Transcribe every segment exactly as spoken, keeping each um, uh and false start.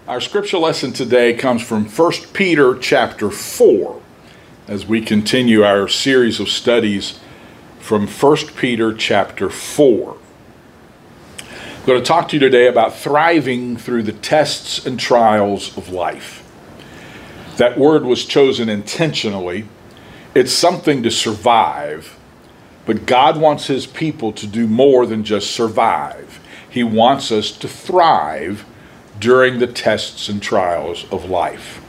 Our scripture lesson today comes from First Peter chapter four, as we continue our series of studies from First Peter chapter four. I'm going to talk to you today about thriving through the tests and trials of life. That word was chosen intentionally. It's something to survive, but God wants His people to do more than just survive. He wants us to thrive during the tests and trials of life.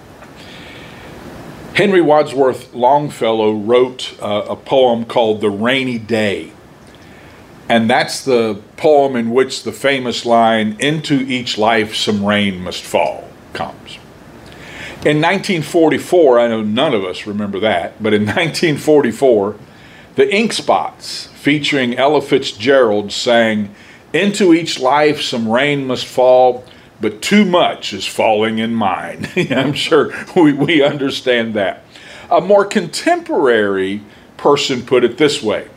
Henry Wadsworth Longfellow wrote uh, a poem called The Rainy Day. And that's the poem in which the famous line, "Into each life some rain must fall," comes. In nineteen forty-four, I know none of us remember that, but in nineteen forty-four, the Ink Spots, featuring Ella Fitzgerald, sang, "Into each life some rain must fall, but too much is falling in mine." I'm sure we, we understand that. A more contemporary person put it this way: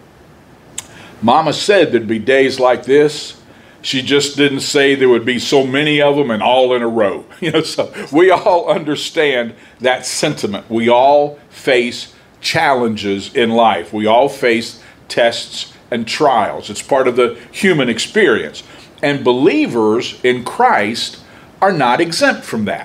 "Mama said there'd be days like this. She just didn't say there would be so many of them and all in a row." You know, so we all understand that sentiment. We all face challenges in life. We all face tests and trials. It's part of the human experience. And believers in Christ are not exempt from that.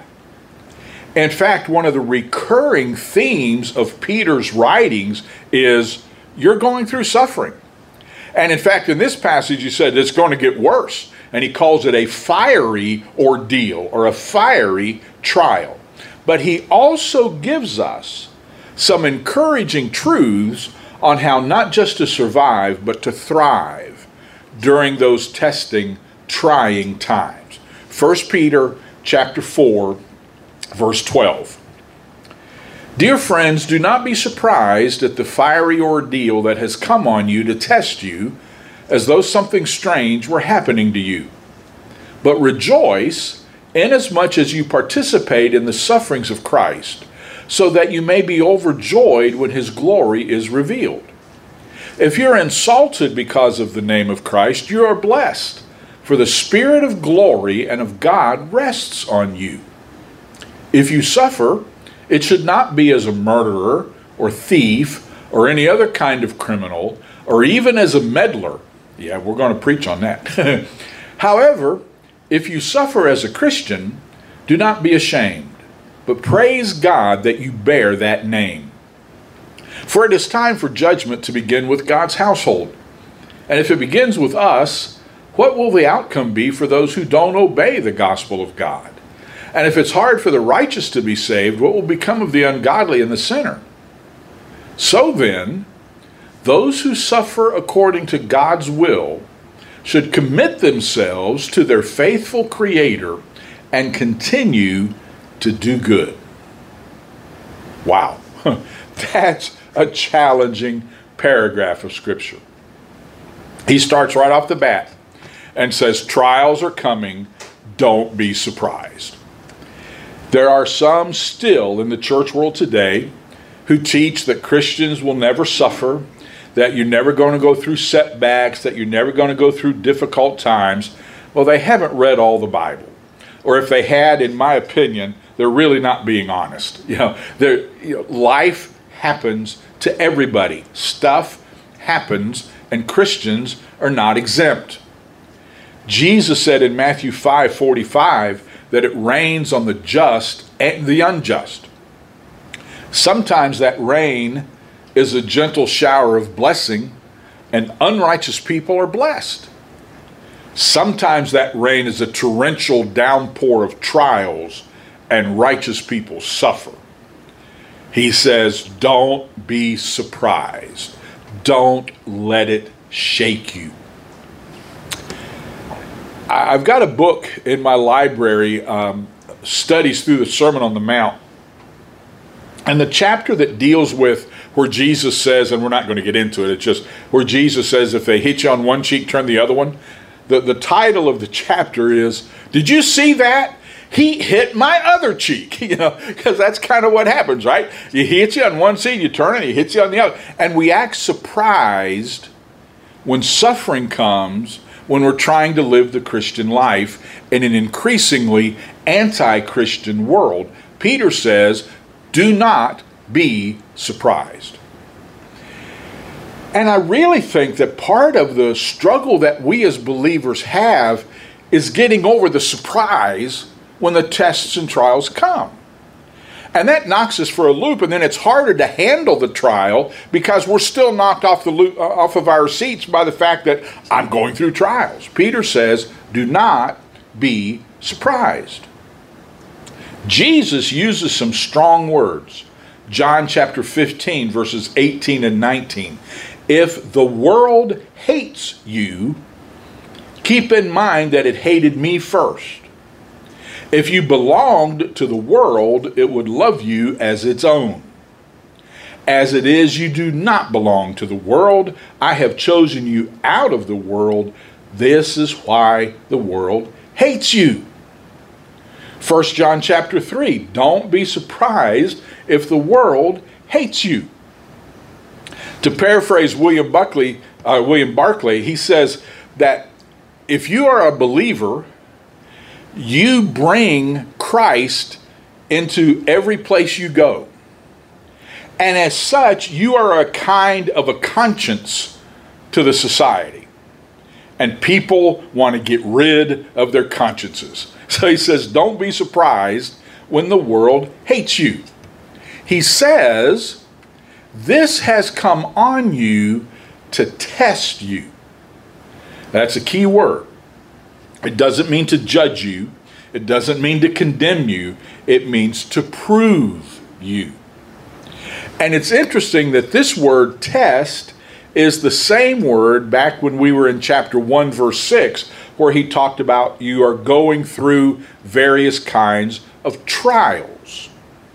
In fact, one of the recurring themes of Peter's writings is you're going through suffering. And in fact, in this passage, he said it's going to get worse. And he calls it a fiery ordeal or a fiery trial. But he also gives us some encouraging truths on how not just to survive, but to thrive during those testing, trying times. First Peter chapter four, verse twelve. "Dear friends, do not be surprised at the fiery ordeal that has come on you to test you, as though something strange were happening to you. But rejoice inasmuch as you participate in the sufferings of Christ, so that you may be overjoyed when His glory is revealed. If you're insulted because of the name of Christ, you are blessed, for the Spirit of glory and of God rests on you. If you suffer, it should not be as a murderer or thief or any other kind of criminal, or even as a meddler." Yeah, we're going to preach on that. "However, if you suffer as a Christian, do not be ashamed, but praise God that you bear that name. For it is time for judgment to begin with God's household. And if it begins with us, what will the outcome be for those who don't obey the gospel of God? And if it's hard for the righteous to be saved, what will become of the ungodly and the sinner? So then, those who suffer according to God's will should commit themselves to their faithful Creator and continue to do good." Wow, that's a challenging paragraph of Scripture. He starts right off the bat and says, trials are coming, don't be surprised. There are some still in the church world today who teach that Christians will never suffer, that you're never going to go through setbacks, that you're never going to go through difficult times. Well, they haven't read all the Bible. Or if they had, in my opinion, they're really not being honest. You know, you know, life happens to everybody. Stuff happens, and Christians are not exempt. Jesus said in Matthew five forty-five that it rains on the just and the unjust. Sometimes that rain is a gentle shower of blessing, and unrighteous people are blessed. Sometimes that rain is a torrential downpour of trials, and righteous people suffer. He says, don't be surprised. Don't let it shake you. I've got a book in my library, um, Studies Through the Sermon on the Mount. And the chapter that deals with where Jesus says, and we're not going to get into it, it's just where Jesus says, if they hit you on one cheek, turn the other one. The, the title of the chapter is, "Did you see that? He hit my other cheek." You know, because that's kind of what happens, right? He hits you on one cheek, you turn it, he hits you on the other. And we act surprised when suffering comes when we're trying to live the Christian life in an increasingly anti-Christian world. Peter says, do not be surprised. And I really think that part of the struggle that we as believers have is getting over the surprise when the tests and trials come. And that knocks us for a loop, and then it's harder to handle the trial because we're still knocked off the loop, off of our seats by the fact that I'm going through trials. Peter says, do not be surprised. Jesus uses some strong words. John chapter fifteen, verses eighteen and nineteen. If the world hates you, keep in mind that it hated me first. If you belonged to the world, it would love you as its own. As it is, you do not belong to the world. I have chosen you out of the world. This is why the world hates you. First John chapter three, don't be surprised if the world hates you. To paraphrase William Buckley, uh, William Barclay, he says that if you are a believer, you bring Christ into every place you go. And as such, you are a kind of a conscience to the society. And people want to get rid of their consciences. So he says, don't be surprised when the world hates you. He says, this has come on you to test you. That's a key word. It doesn't mean to judge you. It doesn't mean to condemn you. It means to prove you. And it's interesting that this word test is the same word back when we were in chapter one, verse six, where he talked about you are going through various kinds of trials.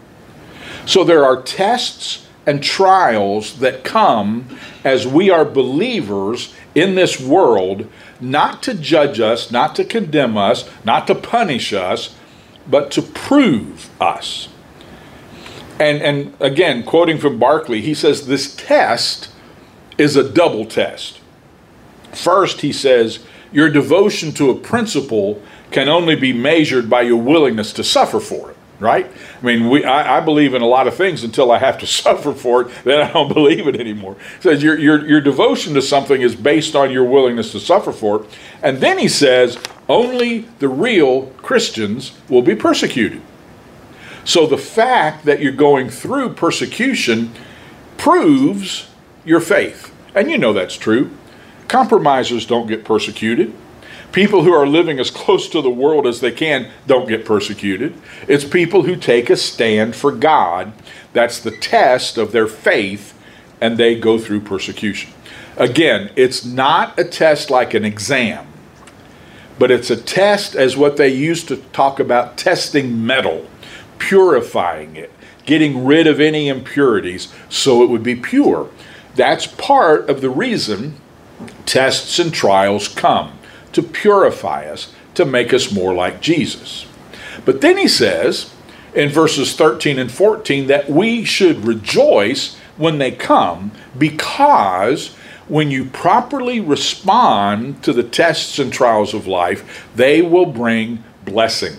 So there are tests and trials that come as we are believers in this world, not to judge us, not to condemn us, not to punish us, but to prove us. And, and again, quoting from Barclay, he says this test is a double test. First, he says, your devotion to a principle can only be measured by your willingness to suffer for it, right? I mean, we, I, I believe in a lot of things until I have to suffer for it, then I don't believe it anymore. He says your, your, your devotion to something is based on your willingness to suffer for it. And then he says, only the real Christians will be persecuted. So the fact that you're going through persecution proves your faith. And you know that's true. Compromisers don't get persecuted. People who are living as close to the world as they can don't get persecuted. It's people who take a stand for God. That's the test of their faith, and they go through persecution. Again, it's not a test like an exam, but it's a test as what they used to talk about testing metal, purifying it, getting rid of any impurities so it would be pure. That's part of the reason tests and trials come, to purify us, to make us more like Jesus. But then he says in verses thirteen and fourteen that we should rejoice when they come, because when you properly respond to the tests and trials of life, they will bring blessing.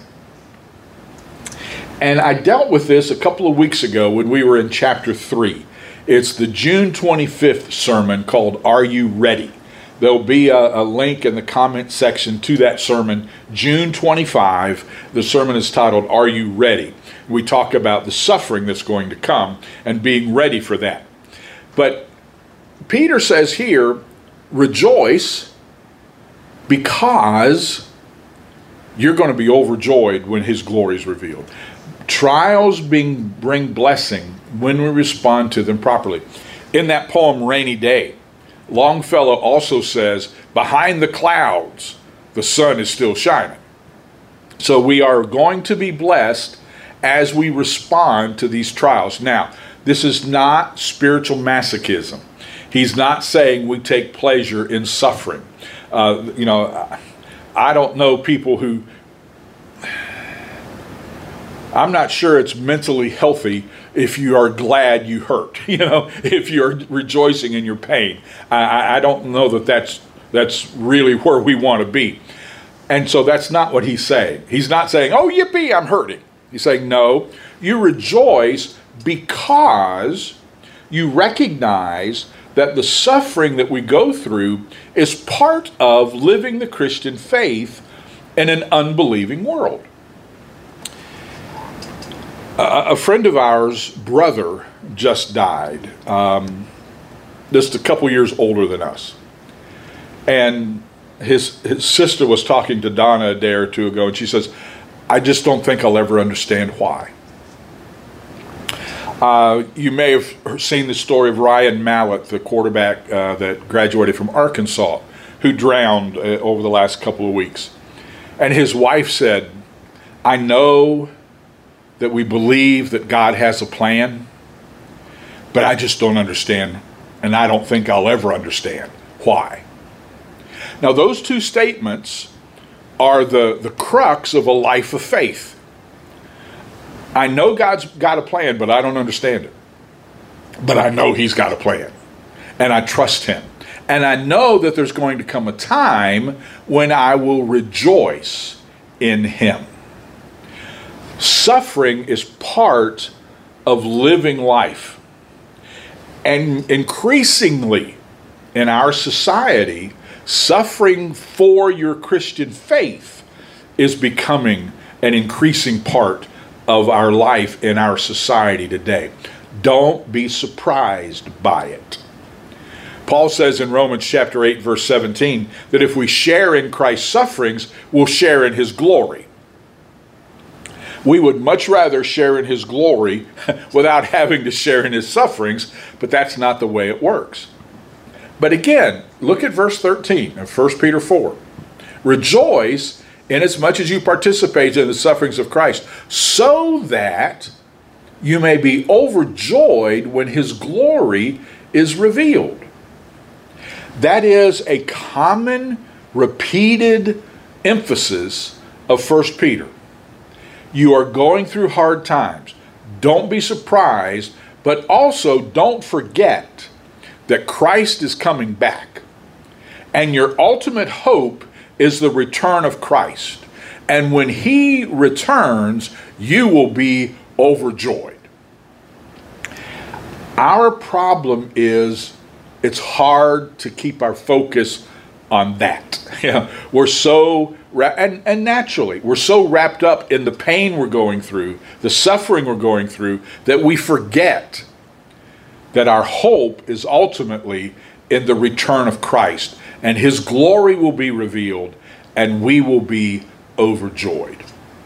And I dealt with this a couple of weeks ago when we were in chapter three. It's the June twenty-fifth sermon called Are You Ready? There'll be a, a link in the comment section to that sermon, June twenty-fifth. The sermon is titled, Are You Ready? We talk about the suffering that's going to come and being ready for that. But Peter says here, rejoice because you're going to be overjoyed when his glory is revealed. Trials being, bring blessing when we respond to them properly. In that poem, Rainy Day, Longfellow also says, behind the clouds, the sun is still shining. So we are going to be blessed as we respond to these trials. Now, this is not spiritual masochism. He's not saying we take pleasure in suffering. Uh, you know, I don't know people who, I'm not sure it's mentally healthy if you are glad you hurt, you know, if you're rejoicing in your pain. I, I don't know that that's That's really where we want to be. And so that's not what he's saying. He's not saying, oh, yippee, I'm hurting. He's saying, no, you rejoice because you recognize that the suffering that we go through is part of living the Christian faith in an unbelieving world. Uh, a friend of ours' brother just died, um, just a couple years older than us. And his, his sister was talking to Donna a day or two ago, and she says, I just don't think I'll ever understand why. Uh, you may have seen the story of Ryan Mallett, the quarterback uh, that graduated from Arkansas, who drowned uh, over the last couple of weeks. And his wife said, I know that we believe that God has a plan, but I just don't understand, and I don't think I'll ever understand why. Now, those two statements are the, the crux of a life of faith. I know God's got a plan, but I don't understand it. But I know he's got a plan, and I trust him. And I know that there's going to come a time when I will rejoice in him. Suffering is part of living life. And increasingly in our society, suffering for your Christian faith is becoming an increasing part of our life in our society today. Don't be surprised by it. Paul says in Romans chapter eight, verse seventeen, that if we share in Christ's sufferings, we'll share in his glory. We would much rather share in his glory without having to share in his sufferings, but that's not the way it works. But again, look at verse thirteen of First Peter four. Rejoice inasmuch as you participate in the sufferings of Christ, so that you may be overjoyed when his glory is revealed. That is a common, repeated emphasis of First Peter. You are going through hard times. Don't be surprised, but also don't forget that Christ is coming back. And your ultimate hope is the return of Christ. And when he returns, you will be overjoyed. Our problem is it's hard to keep our focus on that. You know, we're so, and, and naturally, we're so wrapped up in the pain we're going through, the suffering we're going through, that we forget that our hope is ultimately in the return of Christ, and his glory will be revealed, and we will be overjoyed.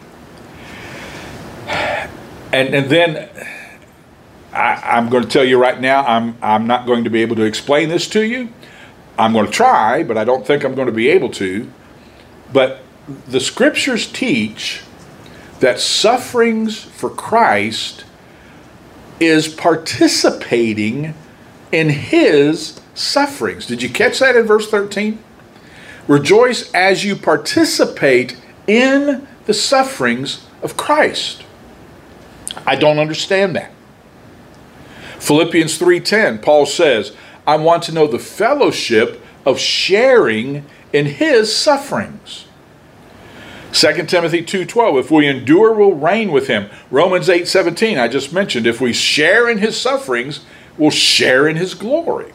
And, and then I, I'm going to tell you right now, I'm, I'm not going to be able to explain this to you. I'm going to try, but I don't think I'm going to be able to. But the scriptures teach that sufferings for Christ is participating in his sufferings. Did you catch that in verse thirteen? Rejoice as you participate in the sufferings of Christ. I don't understand that. Philippians three ten, Paul says, I want to know the fellowship of sharing in his sufferings. Second Timothy two twelve, if we endure, we'll reign with him. Romans eight seventeen, I just mentioned, if we share in his sufferings, we'll share in his glory.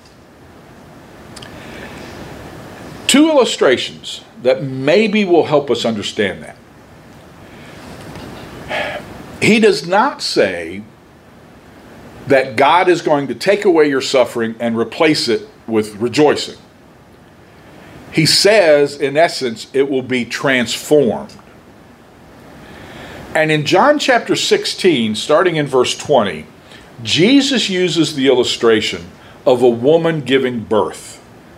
Two illustrations that maybe will help us understand that. He does not say that God is going to take away your suffering and replace it with rejoicing. He says, in essence, it will be transformed. And in John chapter sixteen, starting in verse twenty, Jesus uses the illustration of a woman giving birth.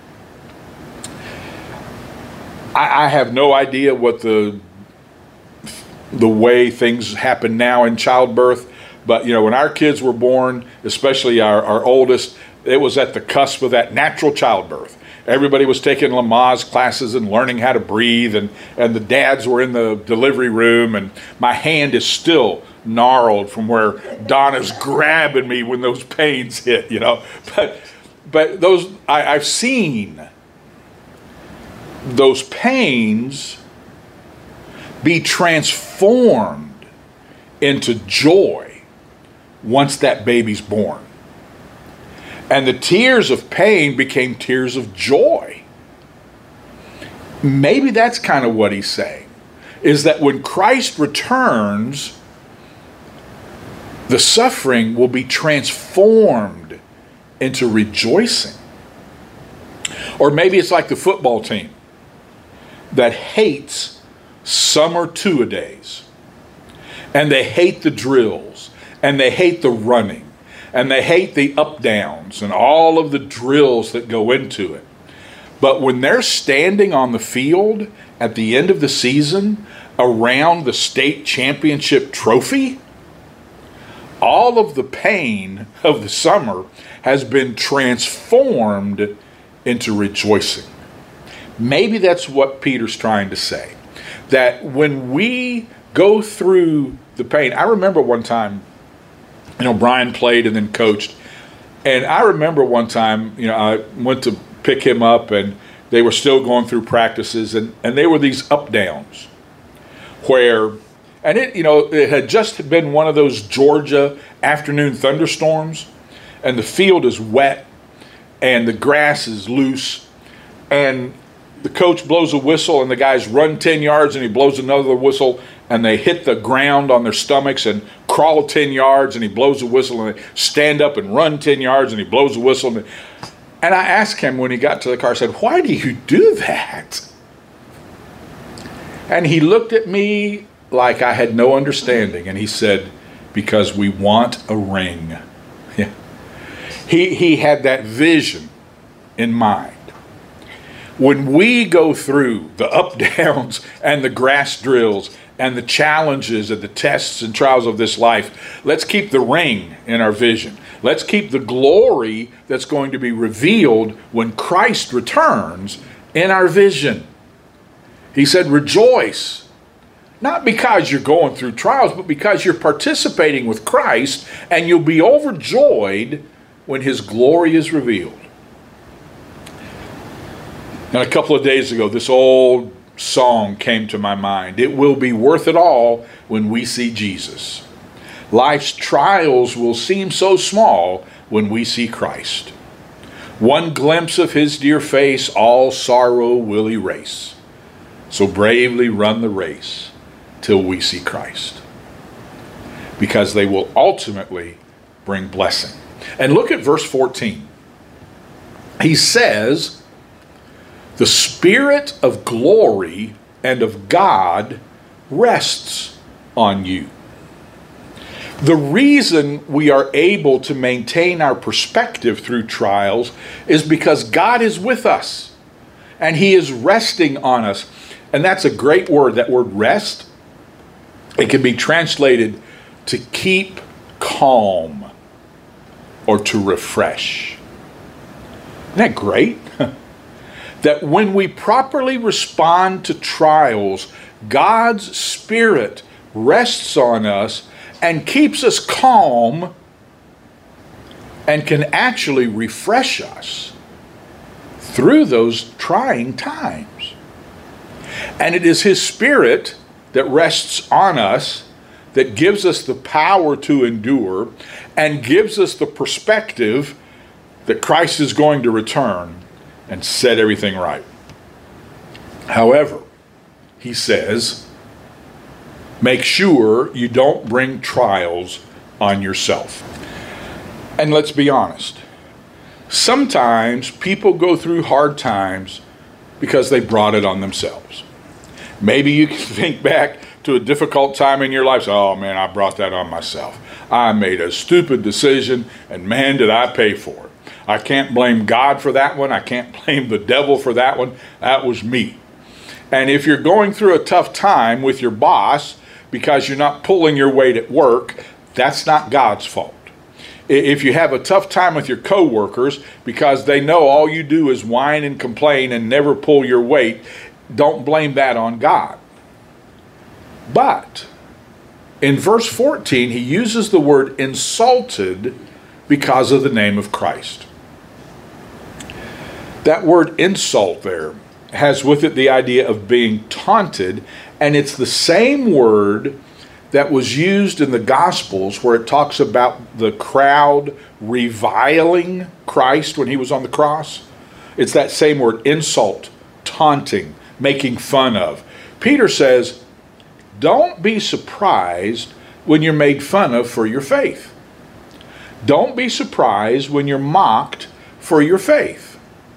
I, I have no idea what the, the way things happen now in childbirth. But, you know, when our kids were born, especially our, our oldest, it was at the cusp of that natural childbirth. Everybody was taking Lamaze classes and learning how to breathe, and, and the dads were in the delivery room, and my hand is still gnarled from where Donna's grabbing me when those pains hit, you know. But but those, I, I've seen those pains be transformed into joy once that baby's born. And the tears of pain became tears of joy. Maybe that's kind of what he's saying, is that when Christ returns, the suffering will be transformed into rejoicing. Or maybe it's like the football team that hates summer two-a-days, and they hate the drills, and they hate the running, and they hate the up-downs and all of the drills that go into it. But when they're standing on the field at the end of the season around the state championship trophy, all of the pain of the summer has been transformed into rejoicing. Maybe that's what Peter's trying to say. That when we go through the pain, I remember one time, you know, Brian played and then coached. And I remember one time, you know, I went to pick him up and they were still going through practices, and, and they were these up downs where, and it, you know, it had just been one of those Georgia afternoon thunderstorms, and the field is wet and the grass is loose, and the coach blows a whistle and the guys run ten yards and he blows another whistle and they hit the ground on their stomachs and crawl ten yards and he blows a whistle, and they stand up and run ten yards and he blows a whistle. And, and I asked him when he got to the car, I said, "Why do you do that?" And he looked at me like I had no understanding, and he said, "Because we want a ring." Yeah. He, he had that vision in mind. When we go through the up downs and the grass drills and the challenges and the tests and trials of this life, let's keep the ring in our vision. Let's keep the glory that's going to be revealed when Christ returns in our vision. He said, rejoice, not because you're going through trials, but because you're participating with Christ, and you'll be overjoyed when his glory is revealed. And a couple of days ago, this old song came to my mind. It will be worth it all when we see Jesus. Life's trials will seem so small when we see Christ. One glimpse of his dear face, all sorrow will erase. So bravely run the race till we see Christ, because they will ultimately bring blessing. And look at verse fourteen. He says, the Spirit of glory and of God rests on you. The reason we are able to maintain our perspective through trials is because God is with us and he is resting on us. And that's a great word, that word rest. It can be translated to keep calm or to refresh. Isn't that great? That when we properly respond to trials, God's Spirit rests on us and keeps us calm and can actually refresh us through those trying times. And it is his Spirit that rests on us that gives us the power to endure and gives us the perspective that Christ is going to return and set everything right. However, he says, make sure you don't bring trials on yourself. And let's be honest. Sometimes people go through hard times because they brought it on themselves. Maybe you can think back to a difficult time in your life. So, oh man, I brought that on myself. I made a stupid decision, and man, did I pay for it. I can't blame God for that one. I can't blame the devil for that one. That was me. And if you're going through a tough time with your boss because you're not pulling your weight at work, that's not God's fault. If you have a tough time with your coworkers because they know all you do is whine and complain and never pull your weight, don't blame that on God. But in verse fourteen, he uses the word insulted because of the name of Christ. That word insult there has with it the idea of being taunted, and it's the same word that was used in the Gospels where it talks about the crowd reviling Christ when he was on the cross. It's that same word, insult, taunting, making fun of. Peter says, don't be surprised when you're made fun of for your faith. Don't be surprised when you're mocked for your faith.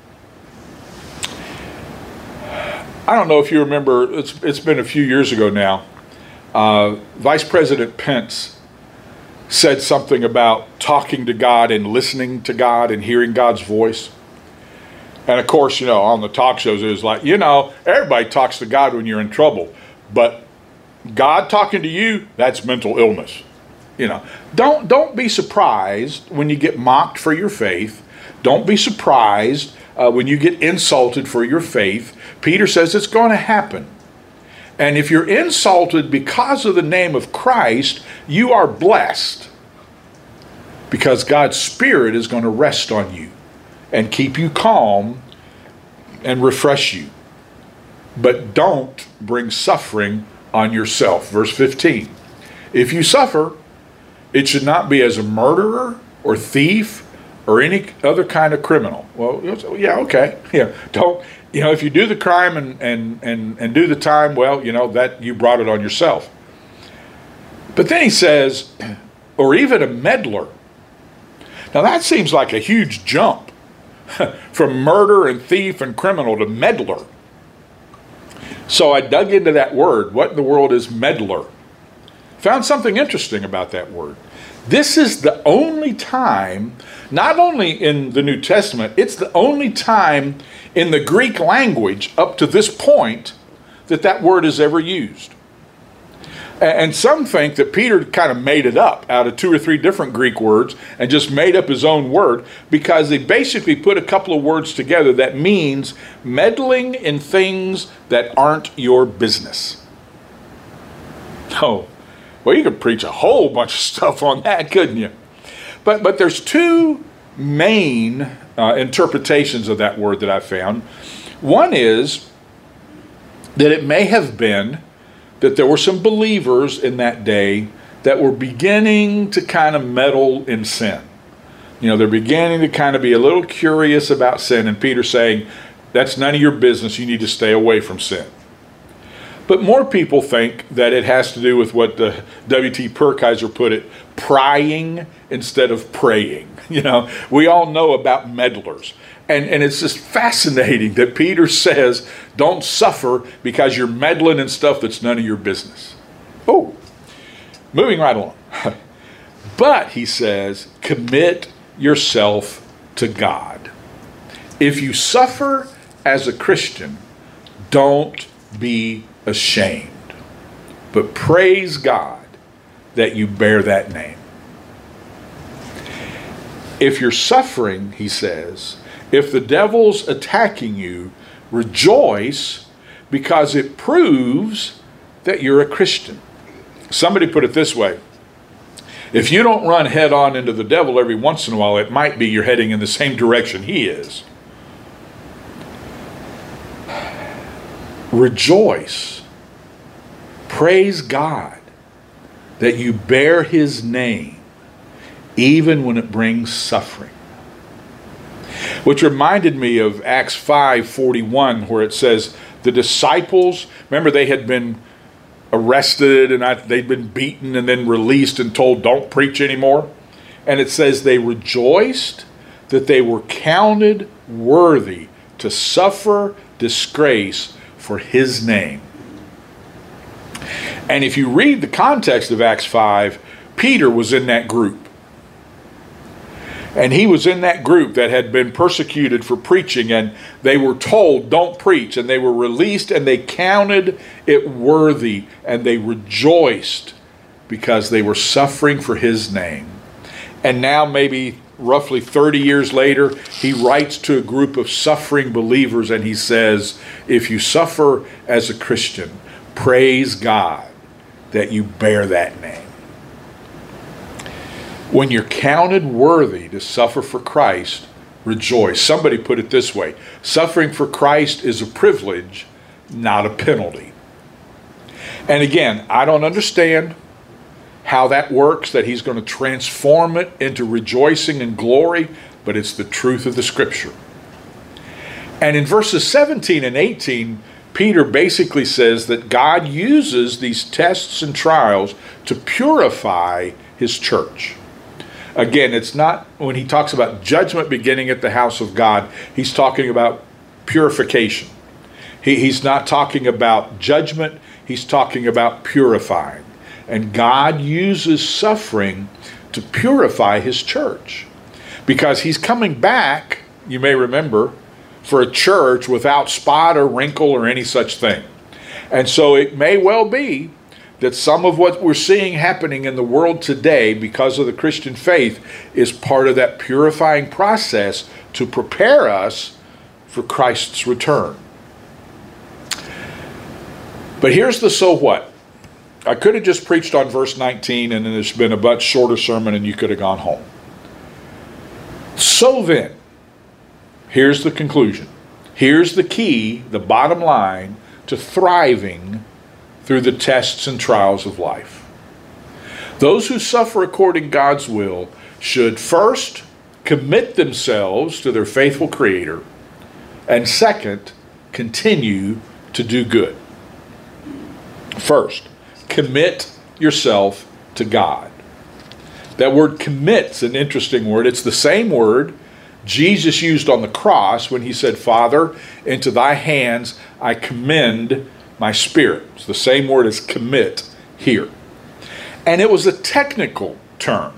I don't know if you remember, it's, it's been a few years ago now, uh, Vice President Pence said something about talking to God and listening to God and hearing God's voice. And of course, you know, on the talk shows, it was like, you know, everybody talks to God when you're in trouble, but God talking to you, that's mental illness. You know, don't, don't be surprised when you get mocked for your faith. Don't be surprised uh, when you get insulted for your faith. Peter says it's going to happen. And if you're insulted because of the name of Christ, you are blessed, because God's Spirit is going to rest on you and keep you calm and refresh you. But don't bring suffering on yourself. Verse fifteen. If you suffer, it should not be as a murderer or thief or any other kind of criminal. Well, yeah, okay. Yeah, don't, you know, if you do the crime and, and, and, and do the time, well, you know, that you brought it on yourself. But then he says, or even a meddler. Now that seems like a huge jump from murder and thief and criminal to meddler. So I dug into that word. What in the world is meddler? Found something interesting about that word. This is the only time, not only in the New Testament, it's the only time in the Greek language up to this point that that word is ever used. And some think that Peter kind of made it up out of two or three different Greek words and just made up his own word, because they basically put a couple of words together that means meddling in things that aren't your business. Oh, well, you could preach a whole bunch of stuff on that, couldn't you? But but there's two main uh, interpretations of that word that I found. One is that it may have been that there were some believers in that day that were beginning to kind of meddle in sin. You know, they're beginning to kind of be a little curious about sin, and Peter's saying, that's none of your business, you need to stay away from sin. But more people think that it has to do with what the W T Perkiser put it, prying instead of praying. You know, we all know about meddlers. And, and it's just fascinating that Peter says, don't suffer because you're meddling in stuff that's none of your business. Oh, moving right along. But, he says, commit yourself to God. If you suffer as a Christian, don't be ashamed, but praise God that you bear that name. If you're suffering, he says, if the devil's attacking you, rejoice, because it proves that you're a Christian. Somebody put it this way: if you don't run head on into the devil every once in a while, it might be you're heading in the same direction he is. Rejoice. Praise God that you bear his name, even when it brings suffering. Which reminded me of Acts five forty-one, where it says the disciples, remember they had been arrested and I, they'd been beaten and then released and told don't preach anymore. And it says they rejoiced that they were counted worthy to suffer disgrace for his name. And if you read the context of Acts five, Peter was in that group. And he was in that group that had been persecuted for preaching, and they were told, don't preach. And they were released, and they counted it worthy, and they rejoiced because they were suffering for his name. And now, maybe roughly thirty years later, he writes to a group of suffering believers, and he says, if you suffer as a Christian, praise God that you bear that name. When you're counted worthy to suffer for Christ, rejoice. Somebody put it this way: suffering for Christ is a privilege, not a penalty. And again, I don't understand how that works, that he's going to transform it into rejoicing and glory, but it's the truth of the Scripture. And in verses seventeen and eighteen, Peter basically says that God uses these tests and trials to purify his church. Again, it's not, when he talks about judgment beginning at the house of God, he's talking about purification. He, he's not talking about judgment, he's talking about purifying. And God uses suffering to purify his church, because he's coming back, you may remember, for a church without spot or wrinkle or any such thing. And so it may well be that some of what we're seeing happening in the world today because of the Christian faith is part of that purifying process to prepare us for Christ's return. But here's the so what. I could have just preached on verse nineteen and then it's been a much shorter sermon and you could have gone home. So then, here's the conclusion. Here's the key, the bottom line to thriving through the tests and trials of life. Those who suffer according to God's will should first commit themselves to their faithful Creator, and second, continue to do good. First, commit yourself to God. That word commit's an interesting word. It's the same word Jesus used on the cross when he said, Father, into thy hands I commend my spirit. It's the same word as commit here. And it was a technical term.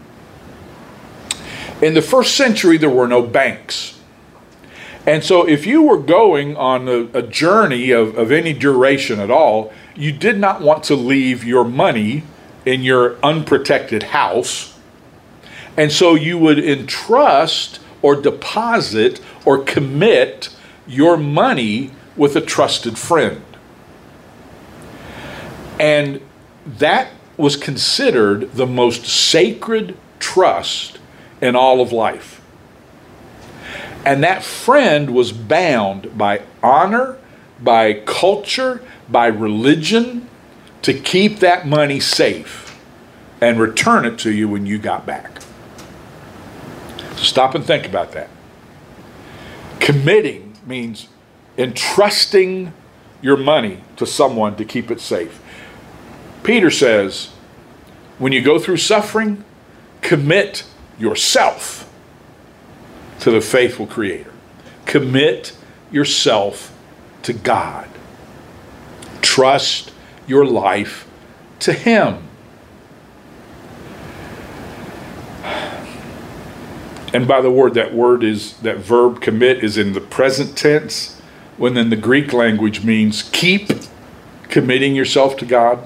In the first century, there were no banks. And so if you were going on a, a journey of, of any duration at all, you did not want to leave your money in your unprotected house. And so you would entrust or deposit or commit your money with a trusted friend. And that was considered the most sacred trust in all of life. And that friend was bound by honor, by culture, by religion to keep that money safe and return it to you when you got back. Stop and think about that. Committing means entrusting your money to someone to keep it safe. Peter says, when you go through suffering, commit yourself to the faithful Creator. Commit yourself to God. Trust your life to Him. And by the word, that word is, that verb commit is in the present tense, when in the Greek language means keep committing yourself to God.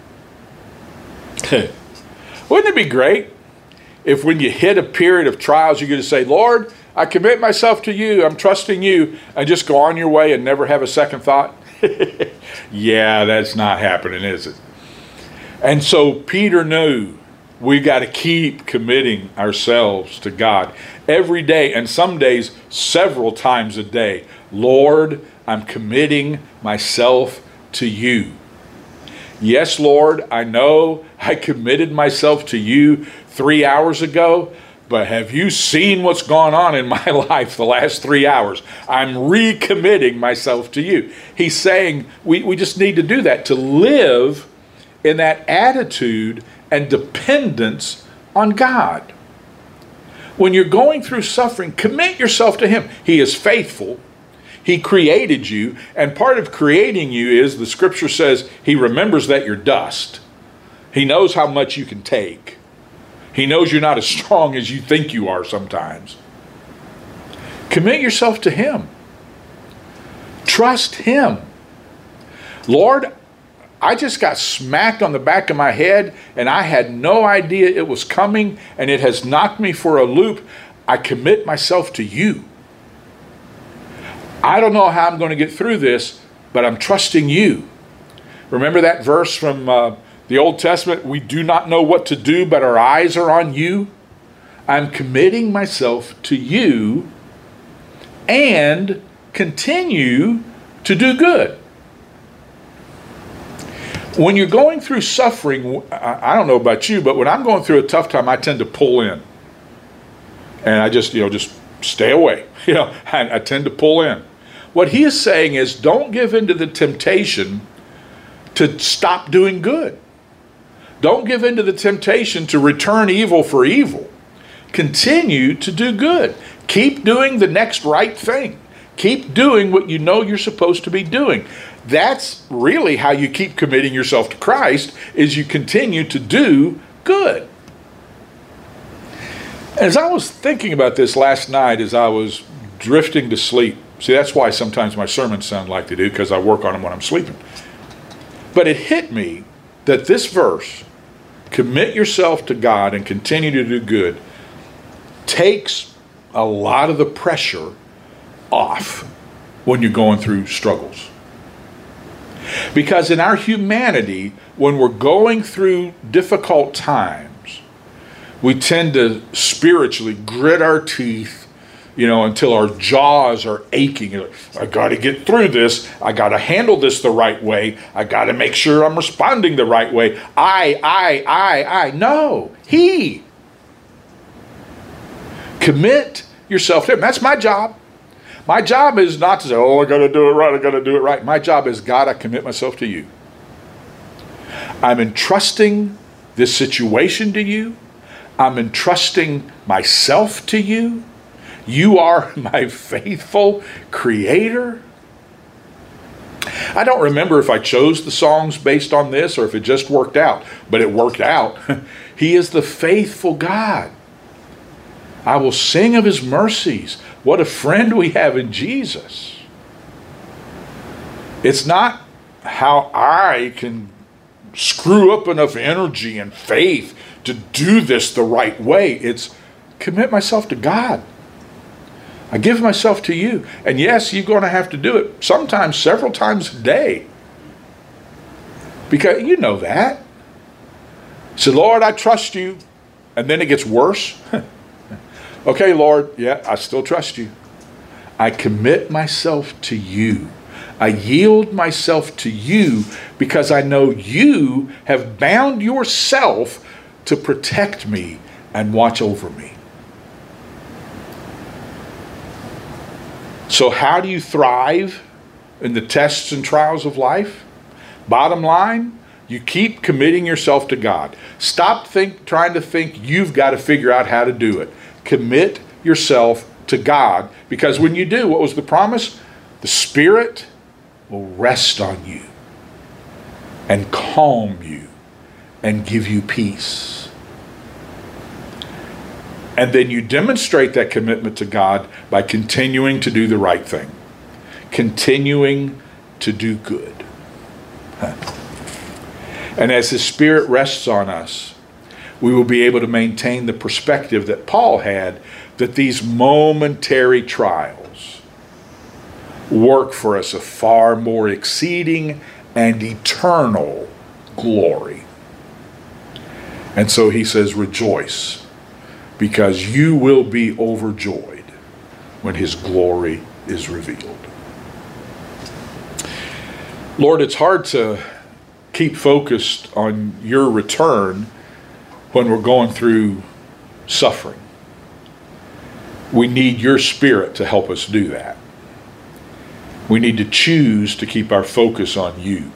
Wouldn't it be great if when you hit a period of trials, you could just say, Lord, I commit myself to you, I'm trusting you, and just go on your way and never have a second thought? Yeah, that's not happening, is it? And so Peter knew we got to keep committing ourselves to God every day, and some days several times a day. Lord, I'm committing myself to you. Yes, Lord, I know I committed myself to you three hours ago, but have you seen what's gone on in my life the last three hours? I'm recommitting myself to you. He's saying we, we just need to do that, to live in that attitude and dependence on God. When you're going through suffering, commit yourself to Him. He is faithful. He created you, and part of creating you is, the scripture says, He remembers that you're dust. He knows how much you can take. He knows you're not as strong as you think you are sometimes. Commit yourself to Him. Trust Him. Lord, I just got smacked on the back of my head and I had no idea it was coming and it has knocked me for a loop. I commit myself to you. I don't know how I'm going to get through this, but I'm trusting you. Remember that verse from uh, the Old Testament? We do not know what to do, but our eyes are on you. I'm committing myself to you and continue to do good. When you're going through suffering, I don't know about you, but when I'm going through a tough time, I tend to pull in. And I just, you know, just stay away. You know, I, I tend to pull in. What he is saying is, don't give in to the temptation to stop doing good. Don't give in to the temptation to return evil for evil. Continue to do good. Keep doing the next right thing. Keep doing what you know you're supposed to be doing. That's really how you keep committing yourself to Christ, is you continue to do good. As I was thinking about this last night as I was drifting to sleep, see, that's why sometimes my sermons sound like they do, because I work on them when I'm sleeping. But it hit me that this verse, commit yourself to God and continue to do good, takes a lot of the pressure off when you're going through struggles. Because in our humanity, when we're going through difficult times, we tend to spiritually grit our teeth, you know, until our jaws are aching. I got to get through this. I got to handle this the right way. I got to make sure I'm responding the right way. I, I, I, I. No, He. Commit yourself to Him. That's my job. My job is not to say, oh, I got to do it right. I got to do it right. My job is, God, I commit myself to You. I'm entrusting this situation to You. I'm entrusting myself to You. You are my faithful Creator. I don't remember if I chose the songs based on this or if it just worked out, but it worked out. He is the faithful God. I will sing of His mercies. What a friend we have in Jesus. It's not how I can screw up enough energy and faith to do this the right way. It's commit myself to God. I give myself to You. And yes, you're going to have to do it sometimes several times a day. Because you know that. So, Lord, I trust You. And then it gets worse. Okay, Lord, yeah, I still trust You. I commit myself to You. I yield myself to You because I know You have bound Yourself to protect me and watch over me. So how do you thrive in the tests and trials of life? Bottom line, you keep committing yourself to God. Stop think, trying to think you've got to figure out how to do it. Commit yourself to God, because when you do, what was the promise? The Spirit will rest on you and calm you and give you peace. And then you demonstrate that commitment to God by continuing to do the right thing, continuing to do good. And as His Spirit rests on us, we will be able to maintain the perspective that Paul had, that these momentary trials work for us a far more exceeding and eternal glory. And so he says, rejoice, because you will be overjoyed when His glory is revealed. Lord, it's hard to keep focused on Your return when we're going through suffering. We need Your Spirit to help us do that. We need to choose to keep our focus on You.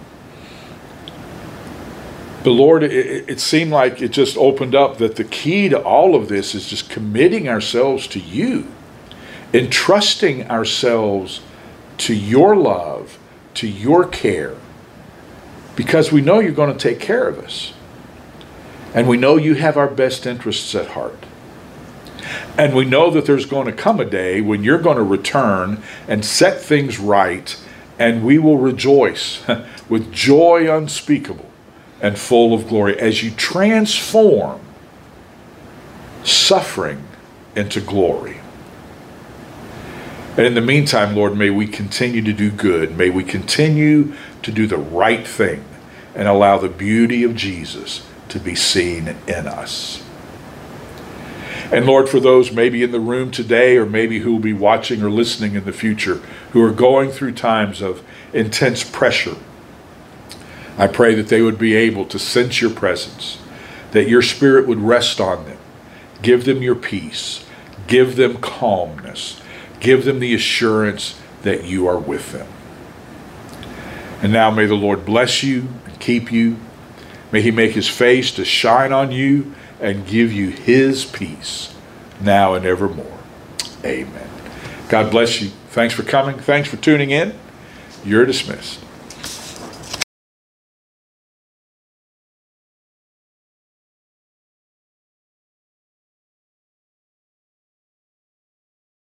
But Lord, it, it seemed like it just opened up that the key to all of this is just committing ourselves to You, entrusting ourselves to Your love, to Your care, because we know You're going to take care of us. And we know You have our best interests at heart. And we know that there's going to come a day when You're going to return and set things right, and we will rejoice with joy unspeakable and full of glory as You transform suffering into glory. And in the meantime, Lord, may we continue to do good. May we continue to do the right thing and allow the beauty of Jesus to be seen in us. And Lord, for those maybe in the room today, or maybe who will be watching or listening in the future, who are going through times of intense pressure, I pray that they would be able to sense your presence, that your Spirit would rest on them, give them your peace, give them calmness, give them the assurance that you are with them. And now may the Lord bless you and keep you. May he make his face to shine on you and give you his peace now and evermore. Amen. God bless you. Thanks for coming. Thanks for tuning in. You're dismissed.